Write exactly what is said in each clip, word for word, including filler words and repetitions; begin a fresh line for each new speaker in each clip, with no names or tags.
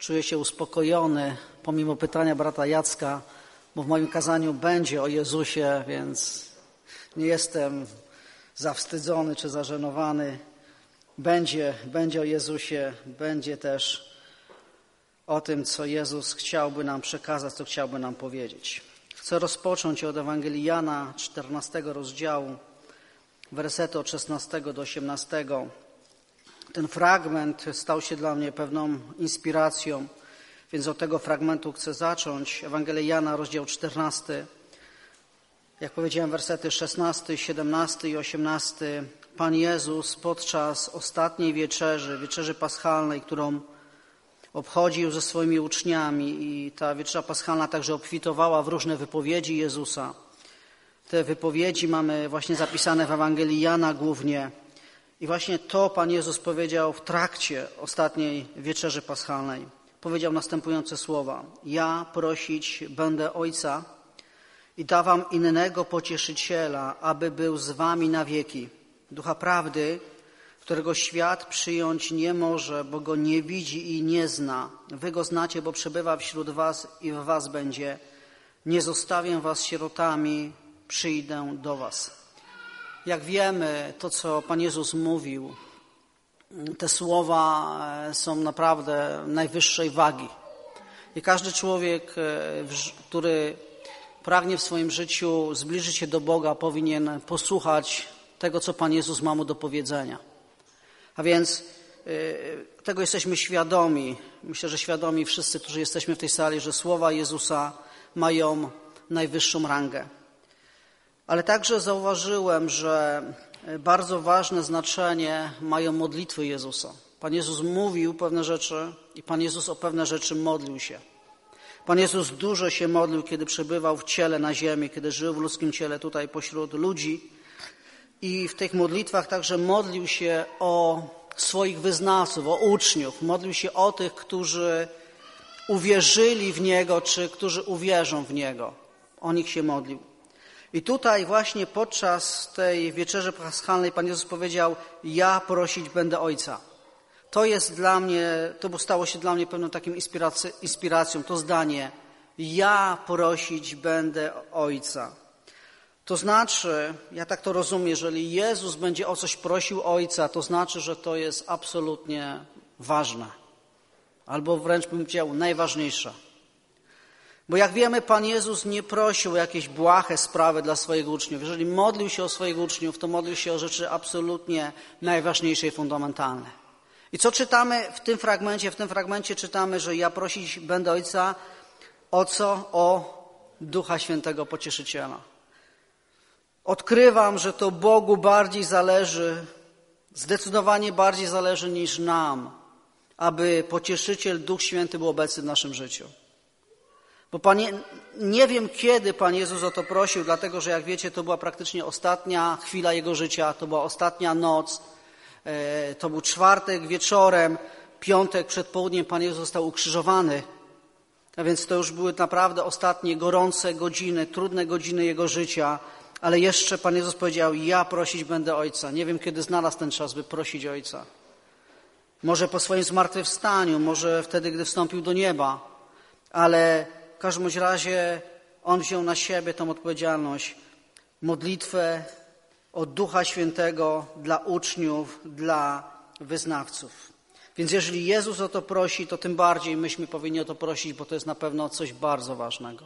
Czuję się uspokojony, pomimo pytania brata Jacka, bo w moim kazaniu będzie o Jezusie, więc nie jestem zawstydzony czy zażenowany. Będzie, będzie o Jezusie, będzie też o tym, co Jezus chciałby nam przekazać, co chciałby nam powiedzieć. Chcę rozpocząć od Ewangelii Jana, czternastego rozdziału, wersety od szesnastego do osiemnastego. Ten fragment stał się dla mnie pewną inspiracją, więc od tego fragmentu chcę zacząć. Ewangelia Jana, rozdział czternasty. Jak powiedziałem, wersety szesnasty, siedemnasty i osiemnasty. Pan Jezus podczas ostatniej wieczerzy, wieczerzy paschalnej, którą obchodził ze swoimi uczniami, i ta wieczerza paschalna także obfitowała w różne wypowiedzi Jezusa. Te wypowiedzi mamy właśnie zapisane w Ewangelii Jana głównie. I właśnie to Pan Jezus powiedział w trakcie ostatniej wieczerzy paschalnej. Powiedział następujące słowa: ja prosić będę Ojca i da wam innego pocieszyciela, aby był z wami na wieki. Ducha prawdy, którego świat przyjąć nie może, bo go nie widzi i nie zna. Wy go znacie, bo przebywa wśród was i w was będzie. Nie zostawię was sierotami, przyjdę do was. Jak wiemy, to co Pan Jezus mówił, te słowa są naprawdę najwyższej wagi. I każdy człowiek, który pragnie w swoim życiu zbliżyć się do Boga, powinien posłuchać tego, co Pan Jezus ma mu do powiedzenia. A więc tego jesteśmy świadomi. Myślę, że świadomi wszyscy, którzy jesteśmy w tej sali, że słowa Jezusa mają najwyższą rangę. Ale także zauważyłem, że bardzo ważne znaczenie mają modlitwy Jezusa. Pan Jezus mówił pewne rzeczy i Pan Jezus o pewne rzeczy modlił się. Pan Jezus dużo się modlił, kiedy przebywał w ciele na ziemi, kiedy żył w ludzkim ciele tutaj pośród ludzi. I w tych modlitwach także modlił się o swoich wyznawców, o uczniów. Modlił się o tych, którzy uwierzyli w Niego, czy którzy uwierzą w Niego. O nich się modlił. I tutaj właśnie podczas tej wieczerzy paschalnej Pan Jezus powiedział: ja prosić będę Ojca. To jest dla mnie, to stało się dla mnie pewną taką inspiracją, to zdanie: ja prosić będę Ojca. To znaczy, ja tak to rozumiem, jeżeli Jezus będzie o coś prosił Ojca, to znaczy, że to jest absolutnie ważne. Albo wręcz bym powiedział najważniejsze. Bo jak wiemy, Pan Jezus nie prosił o jakieś błahe sprawy dla swoich uczniów. Jeżeli modlił się o swoich uczniów, to modlił się o rzeczy absolutnie najważniejsze i fundamentalne. I co czytamy w tym fragmencie? W tym fragmencie czytamy, że ja prosić będę Ojca o co? O Ducha Świętego Pocieszyciela. Odkrywam, że to Bogu bardziej zależy, zdecydowanie bardziej zależy niż nam, aby Pocieszyciel, Duch Święty był obecny w naszym życiu. Bo Panie, nie wiem, kiedy Pan Jezus o to prosił, dlatego że jak wiecie, to była praktycznie ostatnia chwila Jego życia, to była ostatnia noc, to był czwartek wieczorem, piątek przed południem Pan Jezus został ukrzyżowany. A więc to już były naprawdę ostatnie gorące godziny, trudne godziny Jego życia, ale jeszcze Pan Jezus powiedział: ja prosić będę Ojca. Nie wiem, kiedy znalazł ten czas, by prosić Ojca. Może po swoim zmartwychwstaniu, może wtedy, gdy wstąpił do nieba, ale w każdym razie On wziął na siebie tą odpowiedzialność, modlitwę o Ducha Świętego dla uczniów, dla wyznawców. Więc jeżeli Jezus o to prosi, to tym bardziej myśmy powinni o to prosić, bo to jest na pewno coś bardzo ważnego.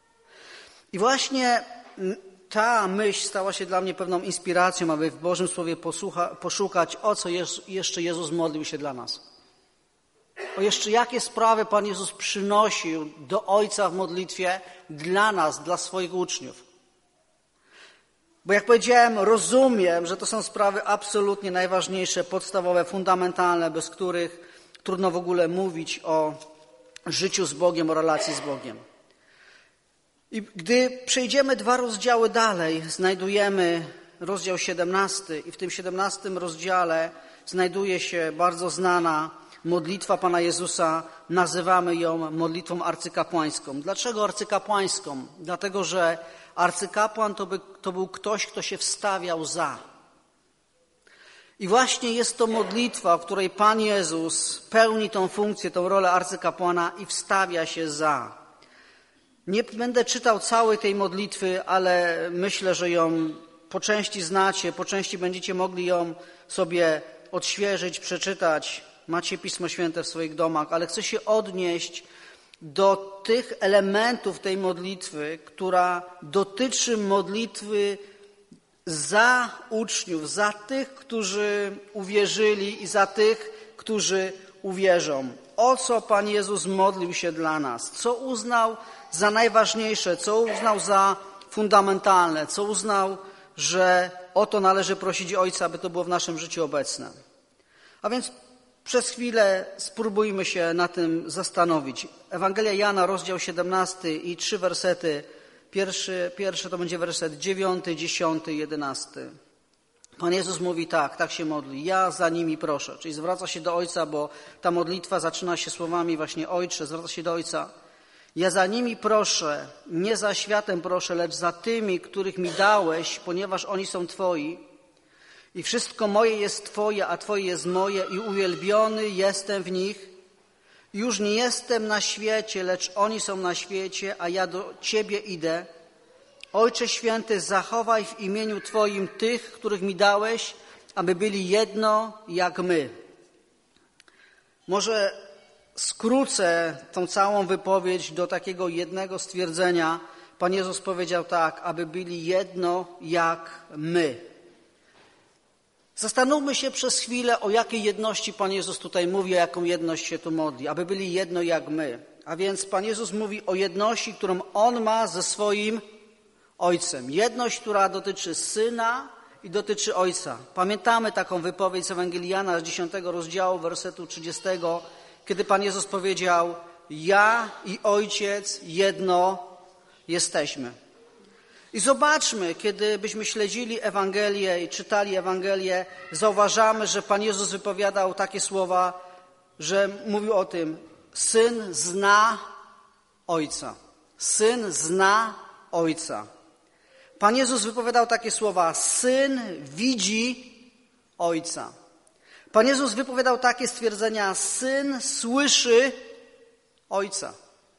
I właśnie ta myśl stała się dla mnie pewną inspiracją, aby w Bożym Słowie posłucha, poszukać, o co jeszcze Jezus modlił się dla nas. O jeszcze jakie sprawy Pan Jezus przynosił do Ojca w modlitwie dla nas, dla swoich uczniów. Bo jak powiedziałem, rozumiem, że to są sprawy absolutnie najważniejsze, podstawowe, fundamentalne, bez których trudno w ogóle mówić o życiu z Bogiem, o relacji z Bogiem. I gdy przejdziemy dwa rozdziały dalej, znajdujemy rozdział siedemnasty i w tym siedemnastym rozdziale znajduje się bardzo znana modlitwa Pana Jezusa, nazywamy ją modlitwą arcykapłańską. Dlaczego arcykapłańską? Dlatego, że arcykapłan to, by, to był ktoś, kto się wstawiał za. I właśnie jest to modlitwa, w której Pan Jezus pełni tą funkcję, tą rolę arcykapłana i wstawia się za. Nie będę czytał całej tej modlitwy, ale myślę, że ją po części znacie, po części będziecie mogli ją sobie odświeżyć, przeczytać. Macie Pismo Święte w swoich domach, ale chcę się odnieść do tych elementów tej modlitwy, która dotyczy modlitwy za uczniów, za tych, którzy uwierzyli i za tych, którzy uwierzą. O co Pan Jezus modlił się dla nas? Co uznał za najważniejsze? Co uznał za fundamentalne? Co uznał, że o to należy prosić Ojca, aby to było w naszym życiu obecne? A więc przez chwilę spróbujmy się na tym zastanowić. Ewangelia Jana, rozdział siedemnasty i trzy wersety. Pierwszy, pierwszy to będzie werset dziewiąty, dziesiąty, jedenasty. Pan Jezus mówi tak, tak się modli. Ja za nimi proszę. Czyli zwraca się do Ojca, bo ta modlitwa zaczyna się słowami właśnie Ojcze, zwraca się do Ojca. Ja za nimi proszę, nie za światem proszę, lecz za tymi, których mi dałeś, ponieważ oni są Twoi. I wszystko moje jest Twoje, a Twoje jest moje i uwielbiony jestem w nich. Już nie jestem na świecie, lecz oni są na świecie, a ja do Ciebie idę. Ojcze Święty, zachowaj w imieniu Twoim tych, których mi dałeś, aby byli jedno jak my. Może skrócę tą całą wypowiedź do takiego jednego stwierdzenia. Pan Jezus powiedział tak, aby byli jedno jak my. Zastanówmy się przez chwilę, o jakiej jedności Pan Jezus tutaj mówi, o jaką jedność się tu modli, aby byli jedno jak my. A więc Pan Jezus mówi o jedności, którą On ma ze swoim Ojcem. Jedność, która dotyczy Syna i dotyczy Ojca. Pamiętamy taką wypowiedź z Ewangelii Jana z dziesiątego rozdziału, wersetu trzydziestego, kiedy Pan Jezus powiedział: ja i Ojciec jedno jesteśmy. I zobaczmy, kiedy byśmy śledzili Ewangelię i czytali Ewangelię, zauważamy, że Pan Jezus wypowiadał takie słowa, że mówił o tym: Syn zna Ojca. Syn zna Ojca. Pan Jezus wypowiadał takie słowa: Syn widzi Ojca. Pan Jezus wypowiadał takie stwierdzenia: Syn słyszy Ojca.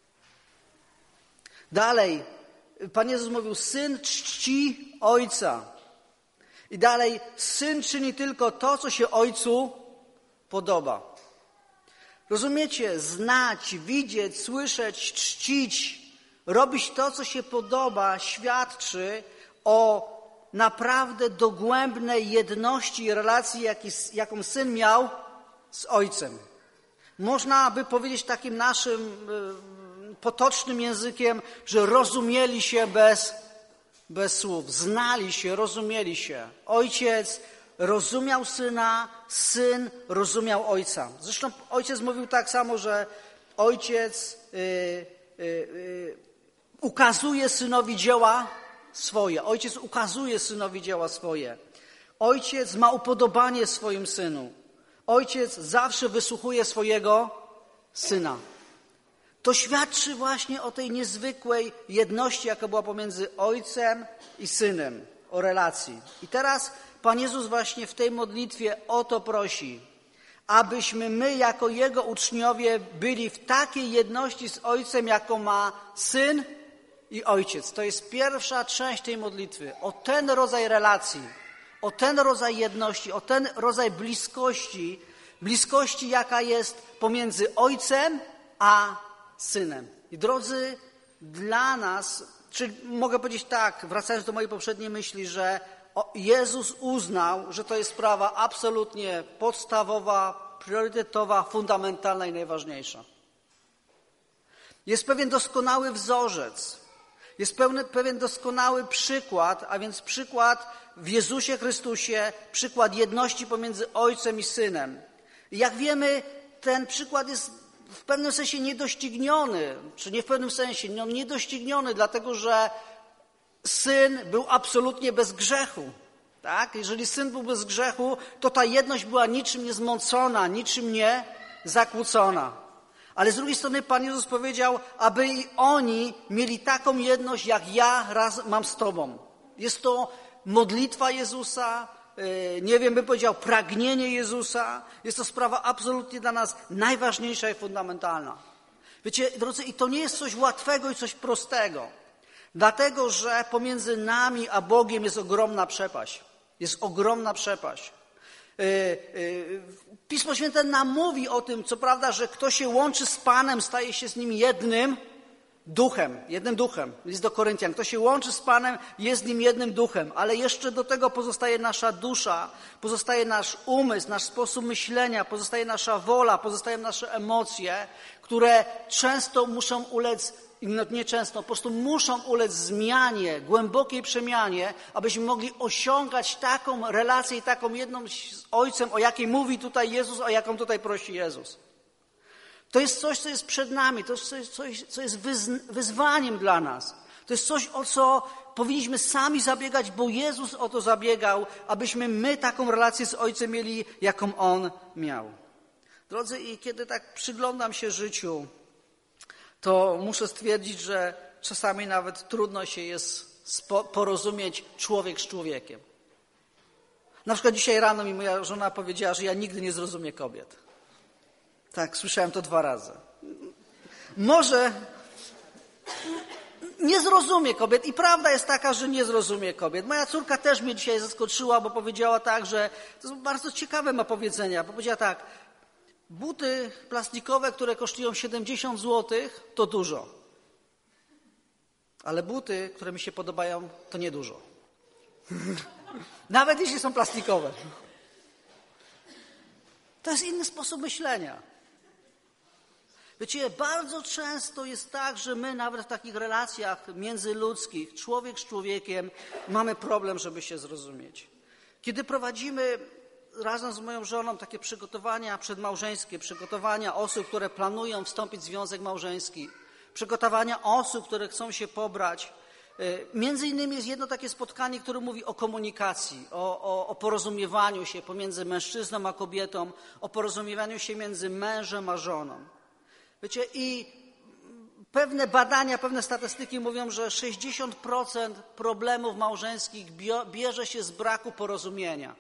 Dalej, Pan Jezus mówił: Syn czci Ojca. I dalej, Syn czyni tylko to, co się Ojcu podoba. Rozumiecie? Znać, widzieć, słyszeć, czcić, robić to, co się podoba, świadczy o naprawdę dogłębnej jedności i relacji, jaką Syn miał z Ojcem. Można by powiedzieć takim naszym potocznym językiem, że rozumieli się bez, bez słów, znali się, rozumieli się. Ojciec rozumiał Syna, Syn rozumiał Ojca. Zresztą Ojciec mówił tak samo, że Ojciec yy, yy, yy, ukazuje Synowi dzieła swoje. Ojciec ukazuje Synowi dzieła swoje. Ojciec ma upodobanie w swoim Synu. Ojciec zawsze wysłuchuje swojego Syna. To świadczy właśnie o tej niezwykłej jedności, jaka była pomiędzy Ojcem i Synem, o relacji. I teraz Pan Jezus właśnie w tej modlitwie o to prosi, abyśmy my jako Jego uczniowie byli w takiej jedności z Ojcem, jaką ma Syn i Ojciec. To jest pierwsza część tej modlitwy. O ten rodzaj relacji, o ten rodzaj jedności, o ten rodzaj bliskości, bliskości, jaka jest pomiędzy Ojcem a Synem. I drodzy, dla nas, czy mogę powiedzieć tak, wracając do mojej poprzedniej myśli, że Jezus uznał, że to jest sprawa absolutnie podstawowa, priorytetowa, fundamentalna i najważniejsza. Jest pewien doskonały wzorzec, jest pewien, pewien doskonały przykład, a więc przykład w Jezusie Chrystusie, przykład jedności pomiędzy Ojcem i Synem. I jak wiemy, ten przykład jest w pewnym sensie niedościgniony, czy nie w pewnym sensie, no niedościgniony, dlatego że Syn był absolutnie bez grzechu. Tak? Jeżeli Syn był bez grzechu, to ta jedność była niczym nie zmącona, niczym nie zakłócona. Ale z drugiej strony Pan Jezus powiedział, aby i oni mieli taką jedność, jak ja raz mam z Tobą. Jest to modlitwa Jezusa, nie wiem, bym powiedział, pragnienie Jezusa. Jest to sprawa absolutnie dla nas najważniejsza i fundamentalna. Wiecie, drodzy, i to nie jest coś łatwego i coś prostego. Dlatego, że pomiędzy nami a Bogiem jest ogromna przepaść. Jest ogromna przepaść. Pismo Święte nam mówi o tym, co prawda, że kto się łączy z Panem, staje się z Nim jednym duchem. Jednym duchem. List do Koryntian. Kto się łączy z Panem, jest z Nim jednym duchem. Ale jeszcze do tego pozostaje nasza dusza, pozostaje nasz umysł, nasz sposób myślenia, pozostaje nasza wola, pozostają nasze emocje, które często muszą ulec, no nie często, po prostu muszą ulec zmianie, głębokiej przemianie, abyśmy mogli osiągać taką relację i taką jedną z Ojcem, o jakiej mówi tutaj Jezus, o jaką tutaj prosi Jezus. To jest coś, co jest przed nami, to jest coś, coś co jest wyzwaniem dla nas. To jest coś, o co powinniśmy sami zabiegać, bo Jezus o to zabiegał, abyśmy my taką relację z Ojcem mieli, jaką On miał. Drodzy, i kiedy tak przyglądam się życiu, to muszę stwierdzić, że czasami nawet trudno się jest porozumieć człowiek z człowiekiem. Na przykład dzisiaj rano mi moja żona powiedziała, że ja nigdy nie zrozumiem kobiet. Tak, słyszałem to dwa razy. Może nie zrozumie kobiet i prawda jest taka, że nie zrozumie kobiet. Moja córka też mnie dzisiaj zaskoczyła, bo powiedziała tak, że to są bardzo ciekawe ma powiedzenia. Powiedziała tak, buty plastikowe, które kosztują siedemdziesiąt złotych, to dużo. Ale buty, które mi się podobają, to nie dużo. Nawet jeśli są plastikowe. To jest inny sposób myślenia. Wiecie, bardzo często jest tak, że my nawet w takich relacjach międzyludzkich, człowiek z człowiekiem, mamy problem, żeby się zrozumieć. Kiedy prowadzimy razem z moją żoną takie przygotowania przedmałżeńskie, przygotowania osób, które planują wstąpić w związek małżeński, przygotowania osób, które chcą się pobrać, między innymi jest jedno takie spotkanie, które mówi o komunikacji, o, o, o porozumiewaniu się pomiędzy mężczyzną a kobietą, o porozumiewaniu się między mężem a żoną. Wiecie, i pewne badania, pewne statystyki mówią, że sześćdziesiąt procent problemów małżeńskich bierze się z braku porozumienia.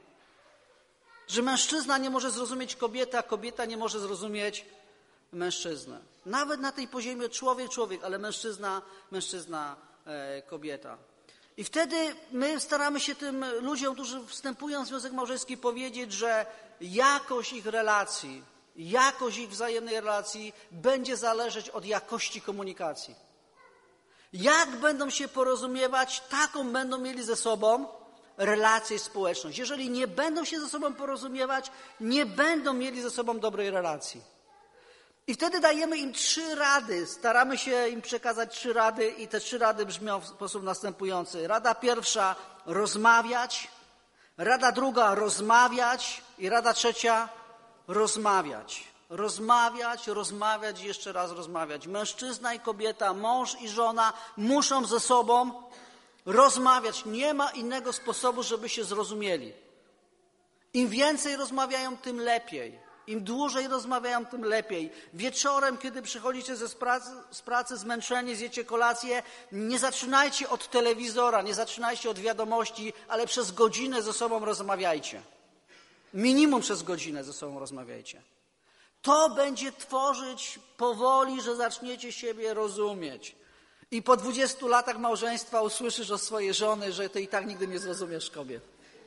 Że mężczyzna nie może zrozumieć kobiety, a kobieta nie może zrozumieć mężczyznę. Nawet na tej poziomie człowiek, człowiek, ale mężczyzna, mężczyzna, e, kobieta. I wtedy my staramy się tym ludziom, którzy wstępują w związek małżeński, powiedzieć, że jakość ich relacji, jakość ich wzajemnej relacji będzie zależeć od jakości komunikacji. Jak będą się porozumiewać, taką będą mieli ze sobą relację i społeczność. Jeżeli nie będą się ze sobą porozumiewać, nie będą mieli ze sobą dobrej relacji. I wtedy dajemy im trzy rady, staramy się im przekazać trzy rady i te trzy rady brzmią w sposób następujący. Rada pierwsza, rozmawiać. Rada druga, rozmawiać. I rada trzecia, rozmawiać. Rozmawiać, rozmawiać i jeszcze raz rozmawiać. Mężczyzna i kobieta, mąż i żona muszą ze sobą rozmawiać. Nie ma innego sposobu, żeby się zrozumieli. Im więcej rozmawiają, tym lepiej. Im dłużej rozmawiają, tym lepiej. Wieczorem, kiedy przychodzicie ze pracy, z pracy zmęczeni, zjecie kolację, nie zaczynajcie od telewizora, nie zaczynajcie od wiadomości, ale przez godzinę ze sobą rozmawiajcie. Minimum przez godzinę ze sobą rozmawiajcie. To będzie tworzyć powoli, że zaczniecie siebie rozumieć. I po dwudziestu latach małżeństwa usłyszysz od swojej żony, że ty i tak nigdy nie zrozumiesz kobiet.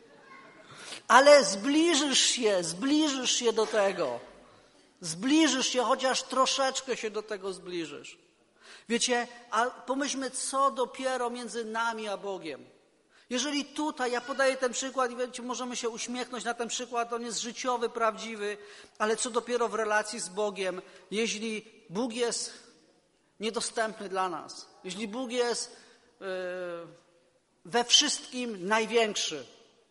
Ale zbliżysz się, zbliżysz się do tego. Zbliżysz się, chociaż troszeczkę się do tego zbliżysz. Wiecie, a pomyślmy, co dopiero między nami a Bogiem. Jeżeli tutaj, ja podaję ten przykład i wiecie, możemy się uśmiechnąć na ten przykład, on jest życiowy, prawdziwy, ale co dopiero w relacji z Bogiem, jeśli Bóg jest niedostępny dla nas, jeśli Bóg jest yy, we wszystkim największy,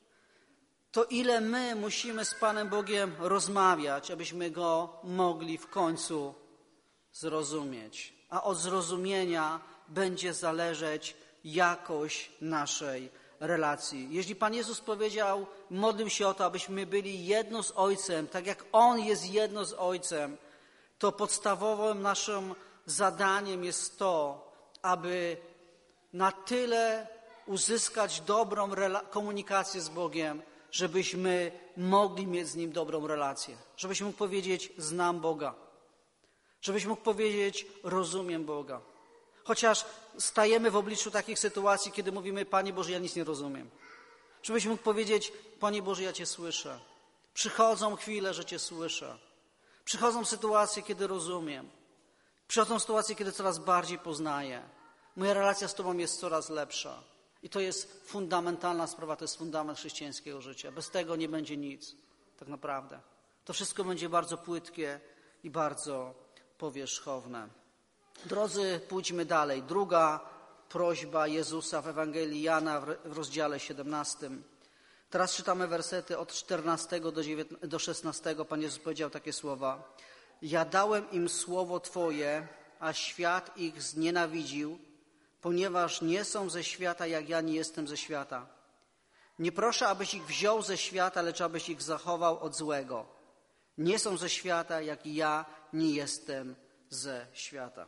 to ile my musimy z Panem Bogiem rozmawiać, abyśmy Go mogli w końcu zrozumieć. A od zrozumienia będzie zależeć jakość naszej relacji. Jeśli Pan Jezus powiedział, modlił się o to, abyśmy byli jedno z Ojcem, tak jak On jest jedno z Ojcem, to podstawowym naszym zadaniem jest to, aby na tyle uzyskać dobrą komunikację z Bogiem, żebyśmy mogli mieć z Nim dobrą relację. Żebyś mógł powiedzieć, znam Boga. Żebyś mógł powiedzieć, rozumiem Boga. Chociaż stajemy w obliczu takich sytuacji, kiedy mówimy, Panie Boże, ja nic nie rozumiem. Żebyś mógł powiedzieć, Panie Boże, ja Cię słyszę. Przychodzą chwile, że Cię słyszę. Przychodzą sytuacje, kiedy rozumiem. Przychodzą sytuacje, kiedy coraz bardziej poznaję. Moja relacja z Tobą jest coraz lepsza. I to jest fundamentalna sprawa, to jest fundament chrześcijańskiego życia. Bez tego nie będzie nic, tak naprawdę. To wszystko będzie bardzo płytkie i bardzo powierzchowne. Drodzy, pójdźmy dalej. Druga prośba Jezusa w Ewangelii Jana w rozdziale siedemnastym. Teraz czytamy wersety od czternastego do szesnastego. Pan Jezus powiedział takie słowa. Ja dałem im słowo Twoje, a świat ich znienawidził, ponieważ nie są ze świata, jak ja nie jestem ze świata. Nie proszę, abyś ich wziął ze świata, lecz abyś ich zachował od złego. Nie są ze świata, jak i ja nie jestem ze świata.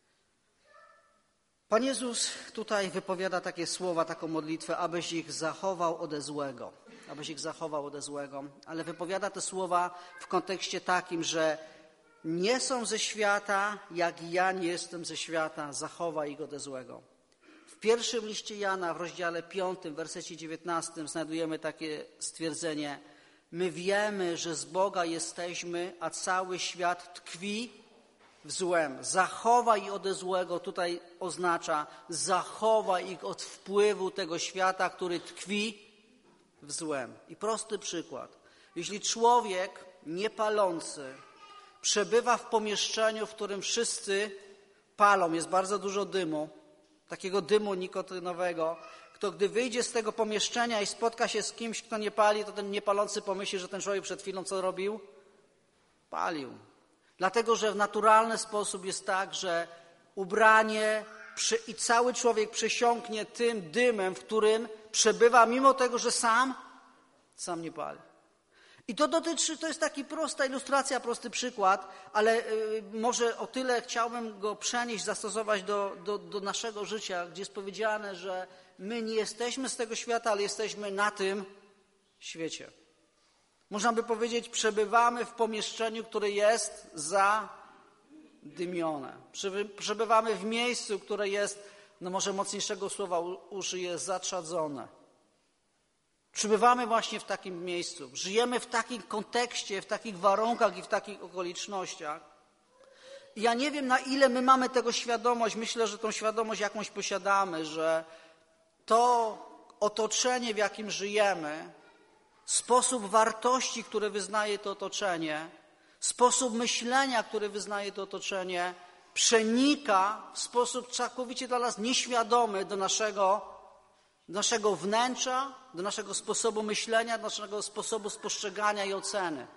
Pan Jezus tutaj wypowiada takie słowa, taką modlitwę, abyś ich zachował ode złego. Abyś ich zachował ode złego. Ale wypowiada te słowa w kontekście takim, że nie są ze świata, jak i ja nie jestem ze świata. Zachowaj ich ode złego. W pierwszym liście Jana, w rozdziale piątym, w wersecie dziewiętnastym znajdujemy takie stwierdzenie. My wiemy, że z Boga jesteśmy, a cały świat tkwi w złem. Zachowaj ich ode złego, tutaj oznacza zachowaj ich od wpływu tego świata, który tkwi w złem. I prosty przykład. Jeśli człowiek niepalący przebywa w pomieszczeniu, w którym wszyscy palą, jest bardzo dużo dymu, takiego dymu nikotynowego, to gdy wyjdzie z tego pomieszczenia i spotka się z kimś, kto nie pali, to ten niepalący pomyśli, że ten człowiek przed chwilą co robił? Palił. Dlatego, że w naturalny sposób jest tak, że ubranie przy, i cały człowiek przesiąknie tym dymem, w którym przebywa, mimo tego, że sam, sam nie pali. I to dotyczy, to jest taka prosta ilustracja, prosty przykład, ale y, może o tyle chciałbym go przenieść, zastosować do, do, do naszego życia, gdzie jest powiedziane, że my nie jesteśmy z tego świata, ale jesteśmy na tym świecie. Można by powiedzieć, przebywamy w pomieszczeniu, które jest zadymione. Przebywamy w miejscu, które jest, no może mocniejszego słowa użyję, zatrzadzone. Przybywamy właśnie w takim miejscu. Żyjemy w takim kontekście, w takich warunkach i w takich okolicznościach. I ja nie wiem, na ile my mamy tego świadomość. Myślę, że tą świadomość jakąś posiadamy, że to otoczenie, w jakim żyjemy, sposób wartości, który wyznaje to otoczenie, sposób myślenia, który wyznaje to otoczenie, przenika w sposób całkowicie dla nas nieświadomy do naszego, do naszego wnętrza, do naszego sposobu myślenia, do naszego sposobu spostrzegania i oceny.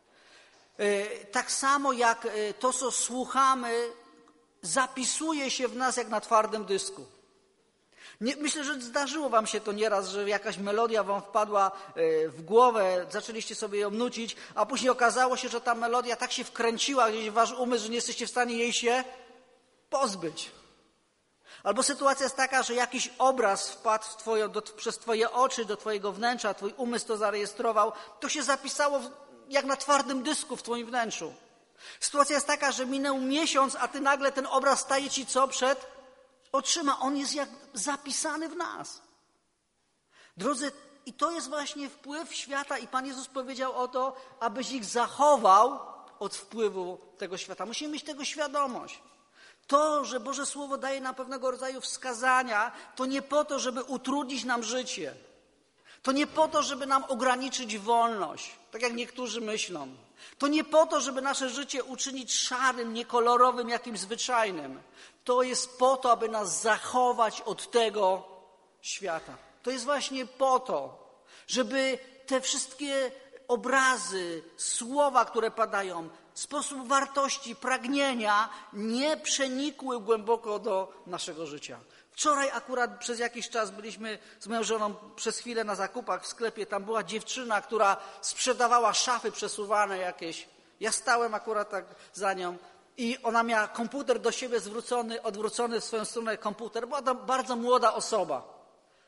Tak samo jak to, co słuchamy, zapisuje się w nas jak na twardym dysku. Nie, myślę, że zdarzyło wam się to nieraz, że jakaś melodia wam wpadła w głowę, zaczęliście sobie ją nucić, a później okazało się, że ta melodia tak się wkręciła gdzieś w wasz umysł, że nie jesteście w stanie jej się pozbyć. Albo sytuacja jest taka, że jakiś obraz wpadł w twoje, do, przez twoje oczy, do twojego wnętrza, twój umysł to zarejestrował, to się zapisało w, jak na twardym dysku w twoim wnętrzu. Sytuacja jest taka, że minął miesiąc, a ty nagle ten obraz staje ci co przed oczyma. On jest jak zapisany w nas. Drodzy, i to jest właśnie wpływ świata i Pan Jezus powiedział o to, abyś ich zachował od wpływu tego świata. Musimy mieć tego świadomość. To, że Boże Słowo daje nam pewnego rodzaju wskazania, to nie po to, żeby utrudnić nam życie. To nie po to, żeby nam ograniczyć wolność, tak jak niektórzy myślą. To nie po to, żeby nasze życie uczynić szarym, niekolorowym, jakimś zwyczajnym. To jest po to, aby nas zachować od tego świata. To jest właśnie po to, żeby te wszystkie obrazy, słowa, które padają, sposób wartości, pragnienia nie przenikły głęboko do naszego życia. Wczoraj akurat przez jakiś czas byliśmy z moją żoną przez chwilę na zakupach w sklepie. Tam była dziewczyna, która sprzedawała szafy przesuwane jakieś. Ja stałem akurat tak za nią i ona miała komputer do siebie zwrócony, odwrócony w swoją stronę komputer. Była to bardzo młoda osoba.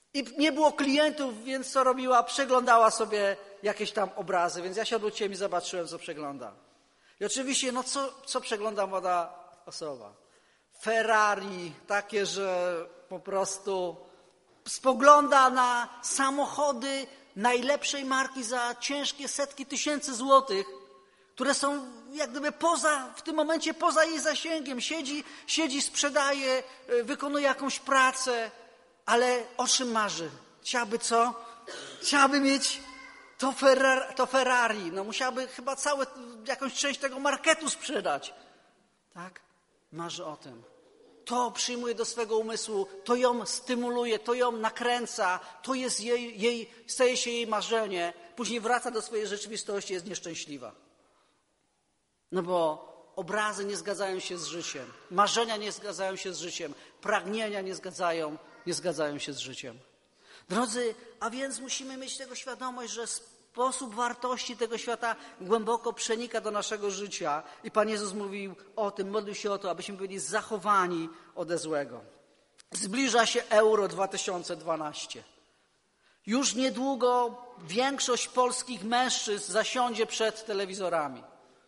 I nie było klientów, więc co robiła? Przeglądała sobie jakieś tam obrazy, więc ja się odwróciłem i zobaczyłem, co przegląda. I oczywiście, no co, co przegląda młoda osoba? Ferrari, takie, że po prostu spogląda na samochody najlepszej marki za ciężkie setki tysięcy złotych, które są jak gdyby poza, w tym momencie poza jej zasięgiem. Siedzi, siedzi, sprzedaje, wykonuje jakąś pracę, ale o czym marzy? Chciałaby co? Chciałaby mieć to Ferrari, to Ferrari. No musiałaby chyba całą jakąś część tego marketu sprzedać. Tak? Marzy o tym. To przyjmuje do swego umysłu, to ją stymuluje, to ją nakręca, to jest jej, jej, staje się jej marzenie. Później wraca do swojej rzeczywistości, jest nieszczęśliwa. No bo obrazy nie zgadzają się z życiem, marzenia nie zgadzają się z życiem, pragnienia nie zgadzają, nie zgadzają się z życiem. Drodzy, a więc musimy mieć tego świadomość, że sposób wartości tego świata głęboko przenika do naszego życia. I Pan Jezus mówił o tym, modlił się o to, abyśmy byli zachowani ode złego. Zbliża się Euro dwa tysiące dwanaście. Już niedługo większość polskich mężczyzn zasiądzie przed telewizorami.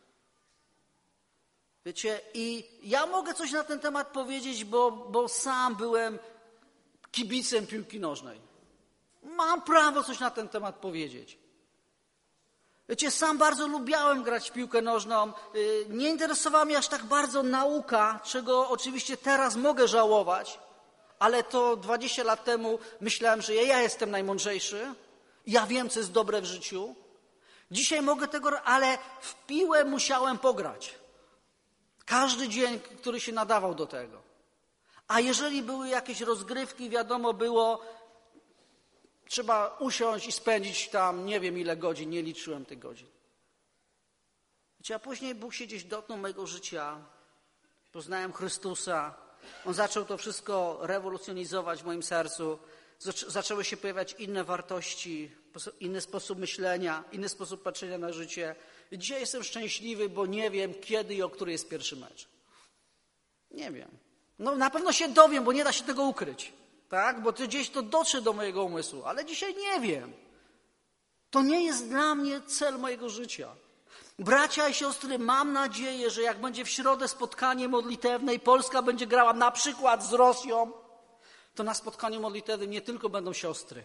Wiecie, i ja mogę coś na ten temat powiedzieć, bo, bo sam byłem kibicem piłki nożnej. Mam prawo coś na ten temat powiedzieć. Wiecie, sam bardzo lubiałem grać w piłkę nożną. Nie interesowała mnie aż tak bardzo nauka, czego oczywiście teraz mogę żałować, ale to dwadzieścia lat temu myślałem, że ja jestem najmądrzejszy, ja wiem, co jest dobre w życiu. Dzisiaj mogę tego, ale w piłę musiałem pograć. Każdy dzień, który się nadawał do tego. A jeżeli były jakieś rozgrywki, wiadomo było, trzeba usiąść i spędzić tam nie wiem ile godzin, nie liczyłem tych godzin. Wiecie, a później Bóg się gdzieś dotknął mojego życia, poznałem Chrystusa, On zaczął to wszystko rewolucjonizować w moim sercu, zaczęły się pojawiać inne wartości, inny sposób myślenia, inny sposób patrzenia na życie. I dzisiaj jestem szczęśliwy, bo nie wiem kiedy i o której jest pierwszy mecz. Nie wiem. No na pewno się dowiem, bo nie da się tego ukryć. Tak? Bo to gdzieś to dotrze do mojego umysłu, ale dzisiaj nie wiem. To nie jest dla mnie cel mojego życia. Bracia i siostry, mam nadzieję, że jak będzie w środę spotkanie modlitewne i Polska będzie grała na przykład z Rosją, to na spotkaniu modlitewnym nie tylko będą siostry.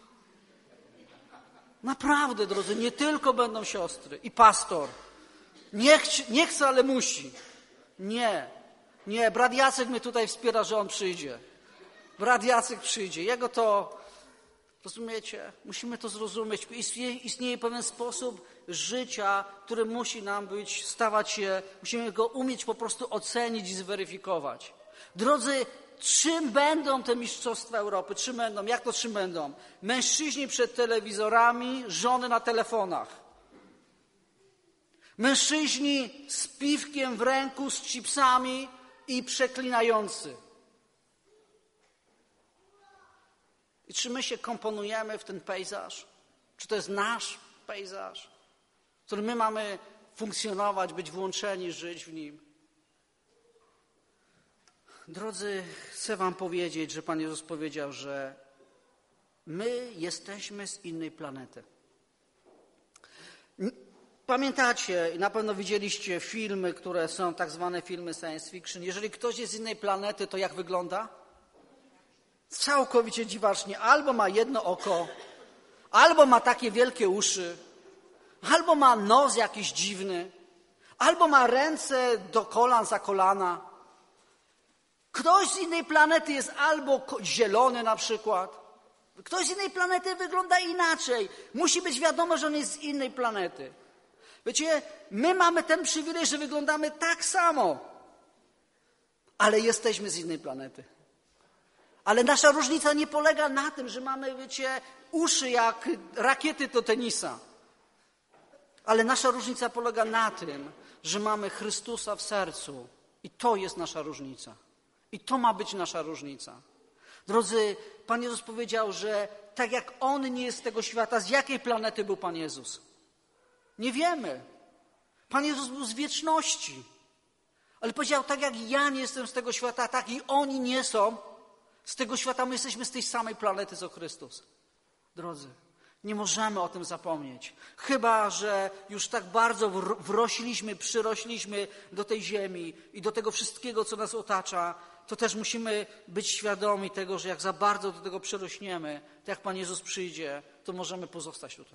Naprawdę, drodzy, nie tylko będą siostry i pastor. Nie, ch- nie chce, ale musi. Nie, nie, brat Jacek mnie tutaj wspiera, że on przyjdzie. Brat Jacek przyjdzie. Jego to, rozumiecie, musimy to zrozumieć. Istnieje, istnieje pewien sposób życia, który musi nam być, stawać się, musimy go umieć po prostu ocenić i zweryfikować. Drodzy, czym będą te mistrzostwa Europy? Czym będą? Jak to czym będą? Mężczyźni przed telewizorami, żony na telefonach. Mężczyźni z piwkiem w ręku, z chipsami i przeklinający. I czy my się komponujemy w ten pejzaż? Czy to jest nasz pejzaż, w którym my mamy funkcjonować, być włączeni, żyć w nim? Drodzy, chcę wam powiedzieć, że Pan Jezus powiedział, że my jesteśmy z innej planety. Pamiętacie i na pewno widzieliście filmy, które są tak zwane filmy science fiction. Jeżeli ktoś jest z innej planety, to jak wygląda? Całkowicie dziwacznie. Albo ma jedno oko, albo ma takie wielkie uszy, albo ma nos jakiś dziwny, albo ma ręce do kolan, za kolana. Ktoś z innej planety jest albo zielony na przykład. Ktoś z innej planety wygląda inaczej. Musi być wiadomo, że on jest z innej planety. Wiecie, my mamy ten przywilej, że wyglądamy tak samo, ale jesteśmy z innej planety. Ale nasza różnica nie polega na tym, że mamy, wiecie, uszy jak rakiety do tenisa. Ale nasza różnica polega na tym, że mamy Chrystusa w sercu. I to jest nasza różnica. I to ma być nasza różnica. Drodzy, Pan Jezus powiedział, że tak jak On nie jest z tego świata, z jakiej planety był Pan Jezus? Nie wiemy. Pan Jezus był z wieczności. Ale powiedział, tak jak ja nie jestem z tego świata, tak i oni nie są Z tego świata my jesteśmy z tej samej planety co Chrystus. Drodzy, nie możemy o tym zapomnieć. Chyba że już tak bardzo wrośliśmy, przyrośliśmy do tej ziemi i do tego wszystkiego, co nas otacza, to też musimy być świadomi tego, że jak za bardzo do tego przyrośniemy, to jak Pan Jezus przyjdzie, to możemy pozostać tutaj.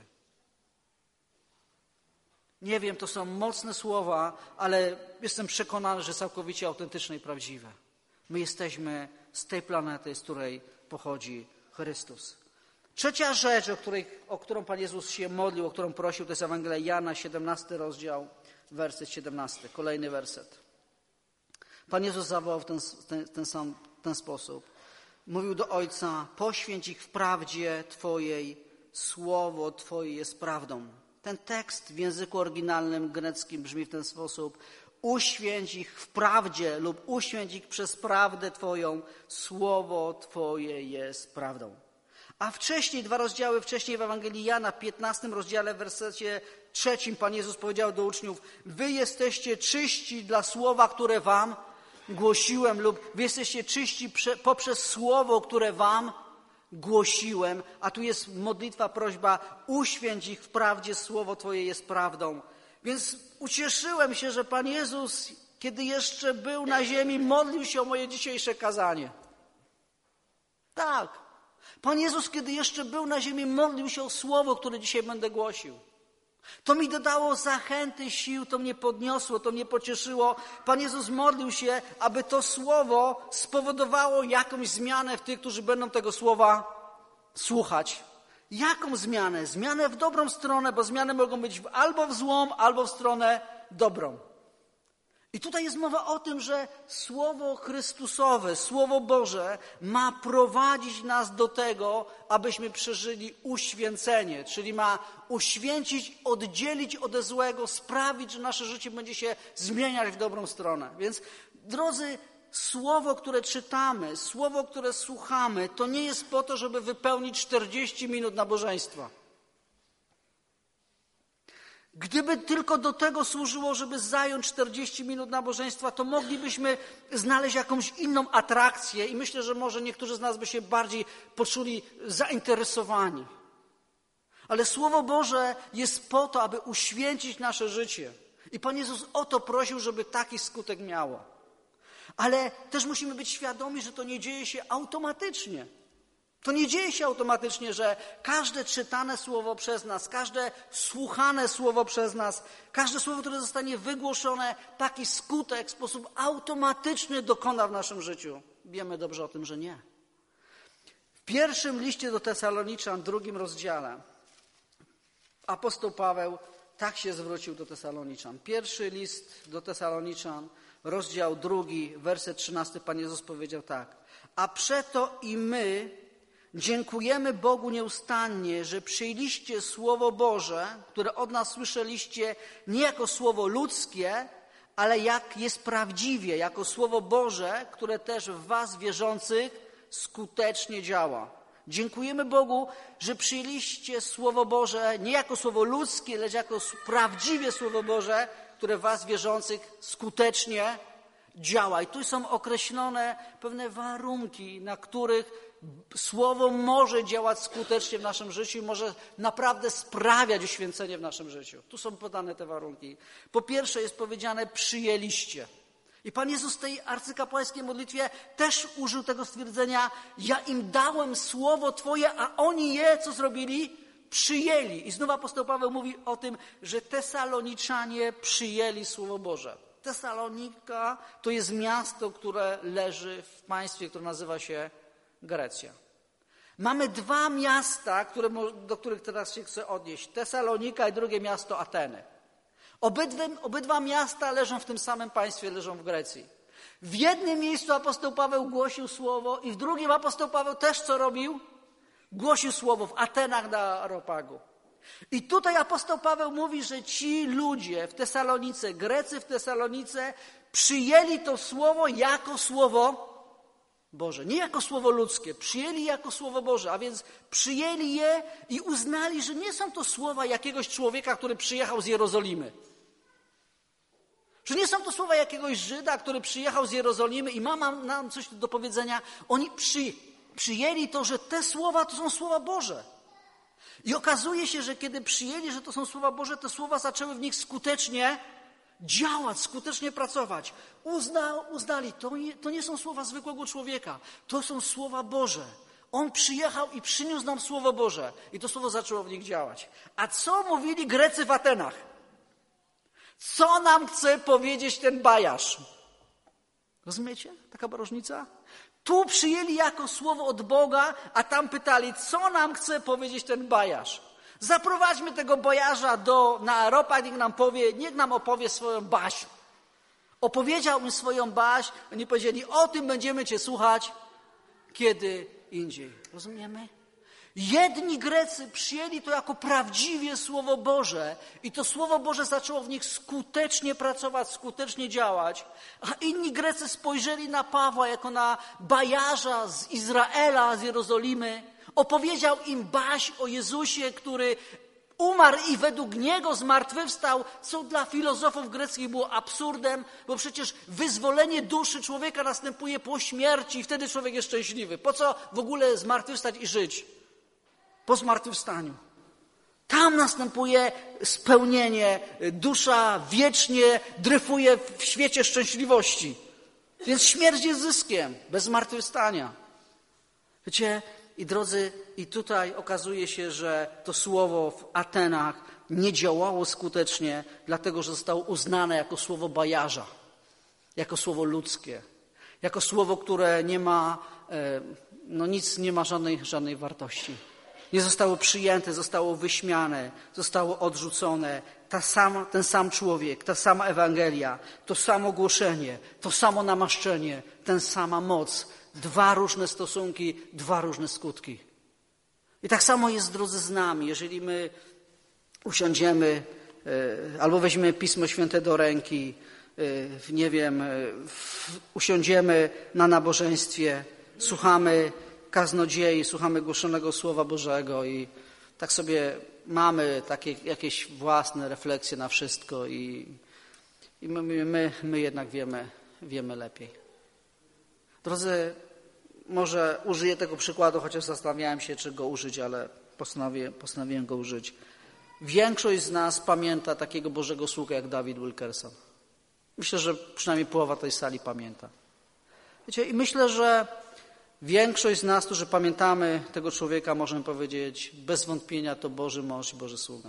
Nie wiem, to są mocne słowa, ale jestem przekonany, że całkowicie autentyczne i prawdziwe. My jesteśmy z tej planety, z której pochodzi Chrystus. Trzecia rzecz, o, której, o którą Pan Jezus się modlił, o którą prosił, to jest Ewangelia Jana, siedemnasty rozdział, werset siedemnasty. Kolejny werset. Pan Jezus zawołał w ten, ten, ten sam ten sposób. Mówił do Ojca, poświęć ich w prawdzie Twojej, słowo Twoje jest prawdą. Ten tekst w języku oryginalnym greckim brzmi w ten sposób. Uświęć ich w prawdzie lub uświęć ich przez prawdę Twoją, słowo Twoje jest prawdą. A wcześniej, dwa rozdziały wcześniej w Ewangelii Jana, w piętnastym rozdziale, w wersecie trzecim, Pan Jezus powiedział do uczniów, wy jesteście czyści dla słowa, które wam głosiłem, lub wy jesteście czyści poprzez słowo, które wam głosiłem. A tu jest modlitwa, prośba, uświęć ich w prawdzie, słowo Twoje jest prawdą. Więc ucieszyłem się, że Pan Jezus, kiedy jeszcze był na ziemi, modlił się o moje dzisiejsze kazanie. Tak. Pan Jezus, kiedy jeszcze był na ziemi, modlił się o słowo, które dzisiaj będę głosił. To mi dodało zachęty, sił, to mnie podniosło, to mnie pocieszyło. Pan Jezus modlił się, aby to słowo spowodowało jakąś zmianę w tych, którzy będą tego słowa słuchać. Jaką zmianę? Zmianę w dobrą stronę, bo zmiany mogą być albo w złą, albo w stronę dobrą. I tutaj jest mowa o tym, że Słowo Chrystusowe, Słowo Boże ma prowadzić nas do tego, abyśmy przeżyli uświęcenie, czyli ma uświęcić, oddzielić od złego, sprawić, że nasze życie będzie się zmieniać w dobrą stronę. Więc, drodzy, Słowo, które czytamy, Słowo, które słuchamy, to nie jest po to, żeby wypełnić czterdzieści minut nabożeństwa. Gdyby tylko do tego służyło, żeby zająć czterdzieści minut nabożeństwa, to moglibyśmy znaleźć jakąś inną atrakcję i myślę, że może niektórzy z nas by się bardziej poczuli zainteresowani. Ale Słowo Boże jest po to, aby uświęcić nasze życie. I Pan Jezus o to prosił, żeby taki skutek miało. Ale też musimy być świadomi, że to nie dzieje się automatycznie. To nie dzieje się automatycznie, że każde czytane słowo przez nas, każde słuchane słowo przez nas, każde słowo, które zostanie wygłoszone, taki skutek w sposób automatyczny dokona w naszym życiu. Wiemy dobrze o tym, że nie. W pierwszym liście do Tesaloniczan, drugim rozdziale, apostoł Paweł tak się zwrócił do Tesaloniczan. Pierwszy list do Tesaloniczan, rozdział drugi, werset trzynasty, Pan Jezus powiedział tak. A przeto i my dziękujemy Bogu nieustannie, że przyjęliście Słowo Boże, które od nas słyszeliście nie jako słowo ludzkie, ale jak jest prawdziwie, jako Słowo Boże, które też w was wierzących skutecznie działa. Dziękujemy Bogu, że przyjęliście Słowo Boże nie jako słowo ludzkie, lecz jako prawdziwie Słowo Boże, które w was wierzących skutecznie działa. I tu są określone pewne warunki, na których Słowo może działać skutecznie w naszym życiu i może naprawdę sprawiać uświęcenie w naszym życiu. Tu są podane te warunki. Po pierwsze jest powiedziane przyjęliście. I Pan Jezus w tej arcykapłańskiej modlitwie też użył tego stwierdzenia: ja im dałem Słowo Twoje, a oni je, co zrobili? Przyjęli. I znów apostoł Paweł mówi o tym, że Tesaloniczanie przyjęli Słowo Boże. Tesalonika to jest miasto, które leży w państwie, które nazywa się Grecja. Mamy dwa miasta, które, do których teraz się chcę odnieść. Tesalonika i drugie miasto Ateny. Obydwa, obydwa miasta leżą w tym samym państwie, leżą w Grecji. W jednym miejscu apostoł Paweł głosił słowo i w drugim apostoł Paweł też co robił? Głosił słowo w Atenach na Areopagu. I tutaj apostoł Paweł mówi, że ci ludzie w Tesalonice, Grecy w Tesalonice przyjęli to słowo jako słowo Boże. Nie jako słowo ludzkie, przyjęli jako słowo Boże, a więc przyjęli je i uznali, że nie są to słowa jakiegoś człowieka, który przyjechał z Jerozolimy. Że nie są to słowa jakiegoś Żyda, który przyjechał z Jerozolimy i ma nam coś do powiedzenia. Oni przy, przyjęli to, że te słowa to są słowa Boże. I okazuje się, że kiedy przyjęli, że to są słowa Boże, te słowa zaczęły w nich skutecznie działać, skutecznie pracować. Uzna, uznali, to nie, to nie są słowa zwykłego człowieka, to są słowa Boże. On przyjechał i przyniósł nam Słowo Boże i to Słowo zaczęło w nich działać. A co mówili Grecy w Atenach? Co nam chce powiedzieć ten bajarz? Rozumiecie? Taka różnica? Tu przyjęli jako słowo od Boga, a tam pytali, co nam chce powiedzieć ten bajarz? Zaprowadźmy tego bajarza do, na Areopag, niech nam powie, niech nam opowie swoją baśń. Opowiedział im swoją baśń, oni powiedzieli, o tym będziemy cię słuchać, kiedy indziej. Rozumiemy? Jedni Grecy przyjęli to jako prawdziwie Słowo Boże i to Słowo Boże zaczęło w nich skutecznie pracować, skutecznie działać, a inni Grecy spojrzeli na Pawła jako na bajarza z Izraela, z Jerozolimy. Opowiedział im baśń o Jezusie, który umarł i według Niego zmartwychwstał, co dla filozofów greckich było absurdem, bo przecież wyzwolenie duszy człowieka następuje po śmierci i wtedy człowiek jest szczęśliwy. Po co w ogóle zmartwychwstać i żyć? Po zmartwychwstaniu. Tam następuje spełnienie, dusza wiecznie dryfuje w świecie szczęśliwości. Więc śmierć jest zyskiem, bez zmartwychwstania. Wiecie, i drodzy, i tutaj okazuje się, że to słowo w Atenach nie działało skutecznie, dlatego że zostało uznane jako słowo bajarza, jako słowo ludzkie, jako słowo, które nie ma, no nic, nie ma żadnej, żadnej wartości. Nie zostało przyjęte, zostało wyśmiane, zostało odrzucone. Ta sama, ten sam człowiek, ta sama Ewangelia, to samo głoszenie, to samo namaszczenie, ten sama moc. Dwa różne stosunki, dwa różne skutki. I tak samo jest, drodzy, z nami. Jeżeli my usiądziemy albo weźmiemy Pismo Święte do ręki, nie wiem, usiądziemy na nabożeństwie, słuchamy kaznodziei, słuchamy głoszonego Słowa Bożego i tak sobie mamy takie jakieś własne refleksje na wszystko i, i my, my, my jednak wiemy, wiemy lepiej. Drodzy, może użyję tego przykładu, chociaż zastanawiałem się, czy go użyć, ale postanowiłem, postanowiłem go użyć. Większość z nas pamięta takiego Bożego sługę jak David Wilkerson. Myślę, że przynajmniej połowa tej sali pamięta. Wiecie, i myślę, że większość z nas, którzy pamiętamy tego człowieka, możemy powiedzieć, bez wątpienia to Boży mąż i Boży sługa.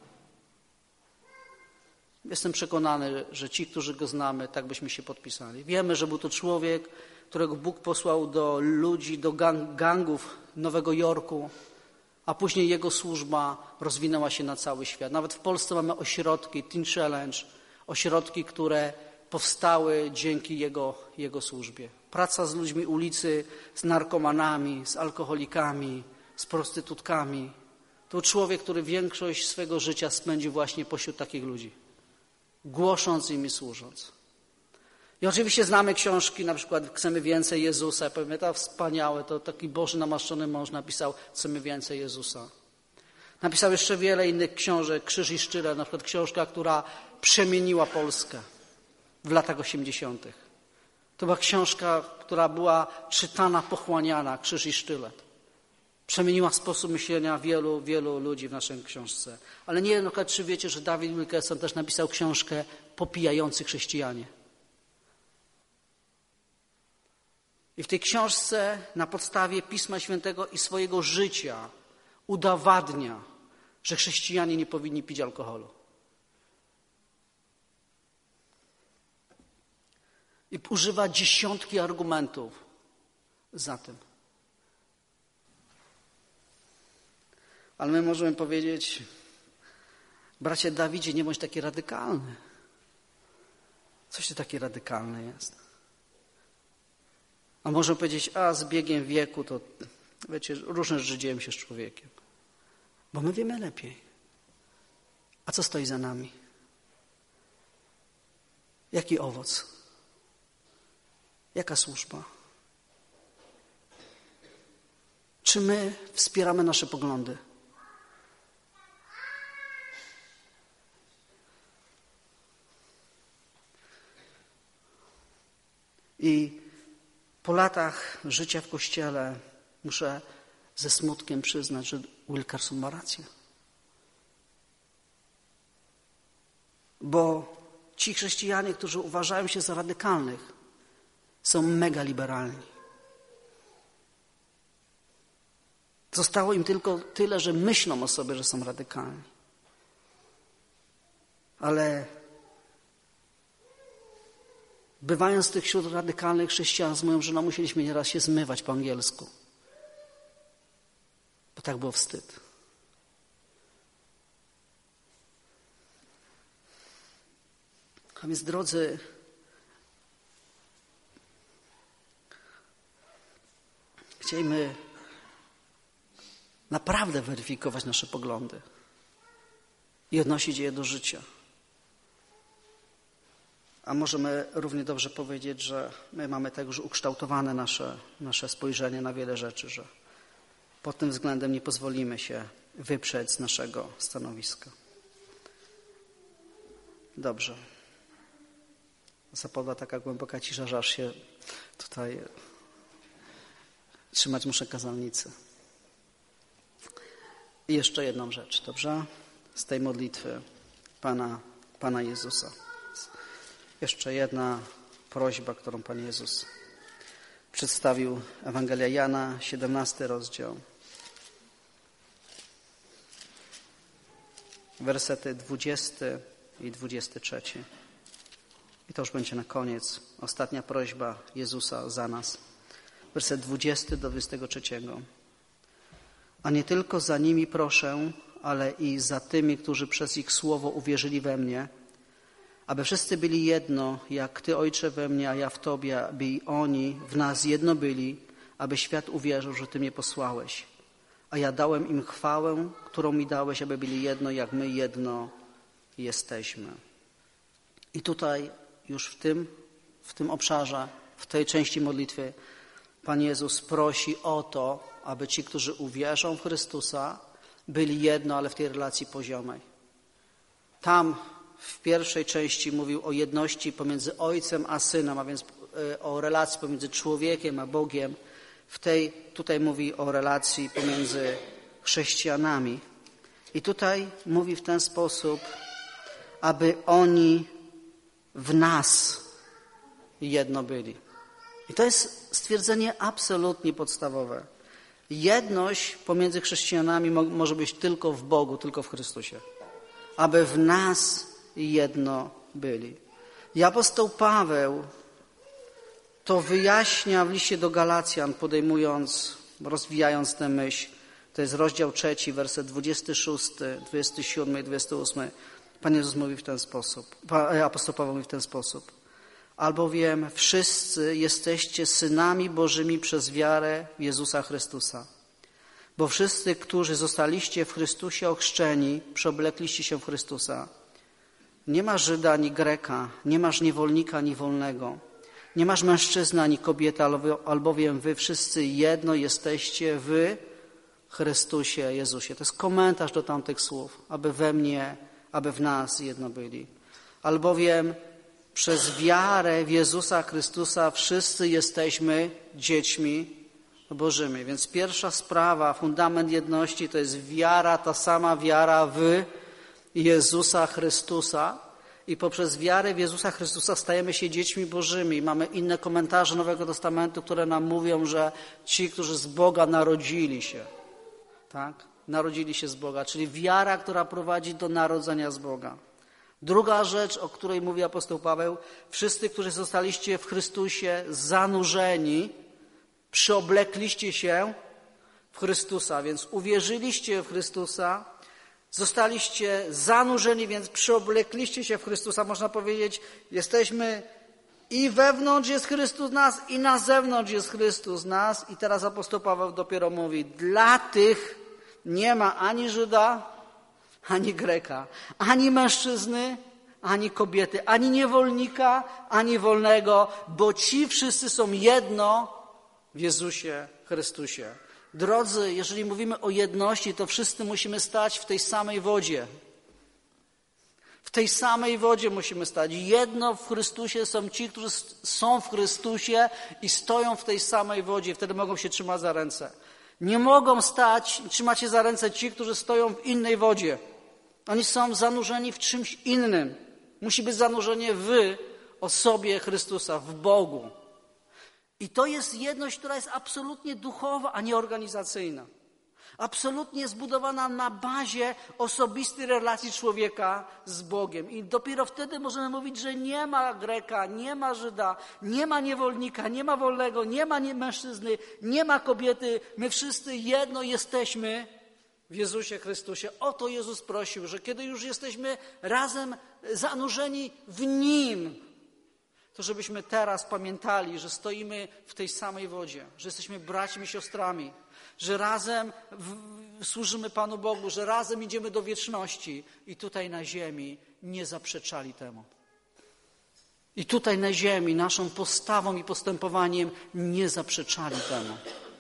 Jestem przekonany, że ci, którzy go znamy, tak byśmy się podpisali. Wiemy, że był to człowiek, którego Bóg posłał do ludzi, do gang, gangów Nowego Jorku, a później jego służba rozwinęła się na cały świat. Nawet w Polsce mamy ośrodki, Teen Challenge, ośrodki, które powstały dzięki jego, jego służbie. Praca z ludźmi ulicy, z narkomanami, z alkoholikami, z prostytutkami. To człowiek, który większość swego życia spędził właśnie pośród takich ludzi, głosząc im i służąc. I oczywiście znamy książki, na przykład Chcemy więcej Jezusa. Powiem, to wspaniałe, to taki Boży namaszczony mąż napisał Chcemy więcej Jezusa. Napisał jeszcze wiele innych książek, Krzyż i Sztylet, na przykład książka, która przemieniła Polskę w latach osiemdziesiątych. To była książka, która była czytana, pochłaniana, Krzyż i Sztylet. Przemieniła sposób myślenia wielu, wielu ludzi w naszej książce. Ale nie wiem, czy wiecie, że David Wilkerson też napisał książkę Popijający chrześcijanie. I w tej książce na podstawie Pisma Świętego i swojego życia udowadnia, że chrześcijanie nie powinni pić alkoholu. I używa dziesiątki argumentów za tym. Ale my możemy powiedzieć, bracie Dawidzie, nie bądź taki radykalny. Coś ty taki radykalny jest. A możemy powiedzieć, a z biegiem wieku to, wiecie, różne rzeczy dzieją się z człowiekiem. Bo my wiemy lepiej. A co stoi za nami? Jaki owoc? Jaka służba? Czy my wspieramy nasze poglądy? I po latach życia w Kościele muszę ze smutkiem przyznać, że Wilkerson ma rację. Bo ci chrześcijanie, którzy uważają się za radykalnych, są mega liberalni. Zostało im tylko tyle, że myślą o sobie, że są radykalni. Ale bywając tych wśród radykalnych chrześcijan z moją żoną, musieliśmy nieraz się zmywać po angielsku. Bo tak było wstyd. A więc, drodzy, chcielibyśmy naprawdę weryfikować nasze poglądy i odnosić je do życia. A możemy równie dobrze powiedzieć, że my mamy tak już ukształtowane nasze, nasze spojrzenie na wiele rzeczy, że pod tym względem nie pozwolimy się wyprzeć z naszego stanowiska. Dobrze. Zapadła taka głęboka cisza, że aż się tutaj trzymać muszę kazalnicy. I jeszcze jedną rzecz, dobrze? Z tej modlitwy Pana, Pana Jezusa. Jeszcze jedna prośba, którą Pan Jezus przedstawił. Ewangelia Jana, siedemnasty rozdział. Wersety dwudziesty i dwudziesty trzeci. I to już będzie na koniec. Ostatnia prośba Jezusa za nas. Werset dwudziesty do dwudziestego trzeciego. A nie tylko za nimi proszę, ale i za tymi, którzy przez ich słowo uwierzyli we mnie, aby wszyscy byli jedno, jak Ty, Ojcze, we mnie, a ja w Tobie, aby i oni w nas jedno byli, aby świat uwierzył, że Ty mnie posłałeś. A ja dałem im chwałę, którą mi dałeś, aby byli jedno, jak my jedno jesteśmy. I tutaj już w tym, w tym obszarze, w tej części modlitwy Pan Jezus prosi o to, aby ci, którzy uwierzą w Chrystusa, byli jedno, ale w tej relacji poziomej. Tam w pierwszej części mówił o jedności pomiędzy Ojcem a Synem, a więc o relacji pomiędzy człowiekiem a Bogiem. W tej, tutaj mówi o relacji pomiędzy chrześcijanami. I tutaj mówi w ten sposób, aby oni w nas jedno byli. I to jest stwierdzenie absolutnie podstawowe. Jedność pomiędzy chrześcijanami mo- może być tylko w Bogu, tylko w Chrystusie. Aby w nas jedno byli. I apostoł Paweł to wyjaśnia w liście do Galacjan, podejmując, rozwijając tę myśl. To jest rozdział trzeci, werset dwudziesty szósty, dwudziesty siódmy i dwudziesty ósmy. Pan Jezus mówi w ten sposób, apostoł Paweł mówi w ten sposób. Albowiem wszyscy jesteście synami Bożymi przez wiarę w Jezusa Chrystusa. Bo wszyscy, którzy zostaliście w Chrystusie ochrzczeni, przeoblekliście się w Chrystusa. Nie masz Żyda ani Greka, nie masz niewolnika ani wolnego, nie masz mężczyzny ani kobiety, albowiem wy wszyscy jedno jesteście w Chrystusie Jezusie. To jest komentarz do tamtych słów, aby we mnie, aby w nas jedno byli. Albowiem przez wiarę w Jezusa Chrystusa wszyscy jesteśmy dziećmi Bożymi. Więc pierwsza sprawa, fundament jedności to jest wiara, ta sama wiara w Jezusa Chrystusa. I poprzez wiarę w Jezusa Chrystusa stajemy się dziećmi Bożymi. Mamy inne komentarze Nowego Testamentu, które nam mówią, że ci, którzy z Boga narodzili się, tak? Narodzili się z Boga, czyli wiara, która prowadzi do narodzenia z Boga. Druga rzecz, o której mówi apostoł Paweł, wszyscy, którzy zostaliście w Chrystusie zanurzeni, przyoblekliście się w Chrystusa, więc uwierzyliście w Chrystusa, zostaliście zanurzeni, więc przyoblekliście się w Chrystusa. Można powiedzieć, jesteśmy i wewnątrz jest Chrystus nas, i na zewnątrz jest Chrystus nas. I teraz apostoł Paweł dopiero mówi, dla tych nie ma ani Żyda, ani Greka, ani mężczyzny, ani kobiety, ani niewolnika, ani wolnego, bo ci wszyscy są jedno w Jezusie Chrystusie. Drodzy, jeżeli mówimy o jedności, to wszyscy musimy stać w tej samej wodzie. W tej samej wodzie musimy stać. Jedno w Chrystusie są ci, którzy są w Chrystusie i stoją w tej samej wodzie. Wtedy mogą się trzymać za ręce. Nie mogą stać, trzymać się za ręce ci, którzy stoją w innej wodzie. Oni są zanurzeni w czymś innym. Musi być zanurzenie w osobie Chrystusa, w Bogu. I to jest jedność, która jest absolutnie duchowa, a nie organizacyjna. Absolutnie zbudowana na bazie osobistej relacji człowieka z Bogiem. I dopiero wtedy możemy mówić, że nie ma Greka, nie ma Żyda, nie ma niewolnika, nie ma wolnego, nie ma mężczyzny, nie ma kobiety. My wszyscy jedno jesteśmy w Jezusie Chrystusie. O to Jezus prosił, że kiedy już jesteśmy razem zanurzeni w Nim, to żebyśmy teraz pamiętali, że stoimy w tej samej wodzie, że jesteśmy braćmi i siostrami, że razem w, służymy Panu Bogu, że razem idziemy do wieczności i tutaj na ziemi nie zaprzeczali temu. I tutaj na ziemi naszą postawą i postępowaniem nie zaprzeczali temu.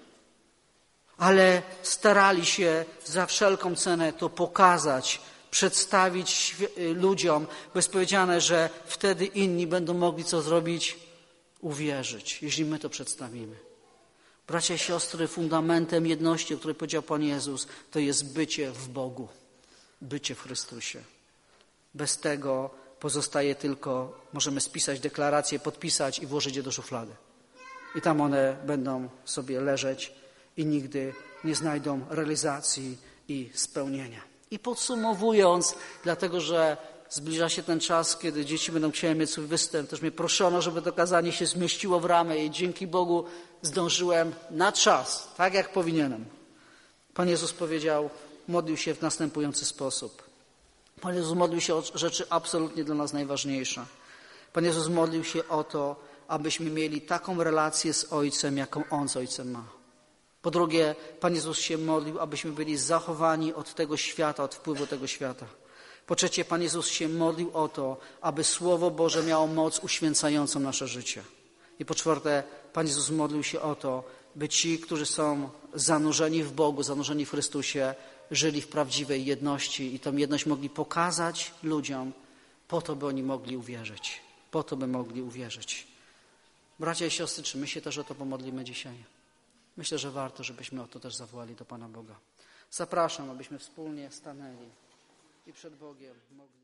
Ale starali się za wszelką cenę to pokazać, przedstawić ludziom, bo jest powiedziane, że wtedy inni będą mogli co zrobić? Uwierzyć, jeśli my to przedstawimy. Bracia i siostry, fundamentem jedności, o której powiedział Pan Jezus, to jest bycie w Bogu, bycie w Chrystusie. Bez tego pozostaje tylko, możemy spisać deklaracje, podpisać i włożyć je do szuflady. I tam one będą sobie leżeć i nigdy nie znajdą realizacji i spełnienia. I podsumowując, dlatego że zbliża się ten czas, kiedy dzieci będą chciały mieć swój występ, też mnie proszono, żeby to kazanie się zmieściło w ramę i dzięki Bogu zdążyłem na czas, tak jak powinienem. Pan Jezus powiedział, modlił się w następujący sposób. Pan Jezus modlił się o rzeczy absolutnie dla nas najważniejsze. Pan Jezus modlił się o to, abyśmy mieli taką relację z Ojcem, jaką On z Ojcem ma. Po drugie, Pan Jezus się modlił, abyśmy byli zachowani od tego świata, od wpływu tego świata. Po trzecie, Pan Jezus się modlił o to, aby Słowo Boże miało moc uświęcającą nasze życie. I po czwarte, Pan Jezus modlił się o to, by ci, którzy są zanurzeni w Bogu, zanurzeni w Chrystusie, żyli w prawdziwej jedności i tę jedność mogli pokazać ludziom po to, by oni mogli uwierzyć. Po to, by mogli uwierzyć. Bracia i siostry, czy my się też o to pomodlimy dzisiaj? Myślę, że warto, żebyśmy o to też zawołali do Pana Boga. Zapraszam, abyśmy wspólnie stanęli i przed Bogiem mogli.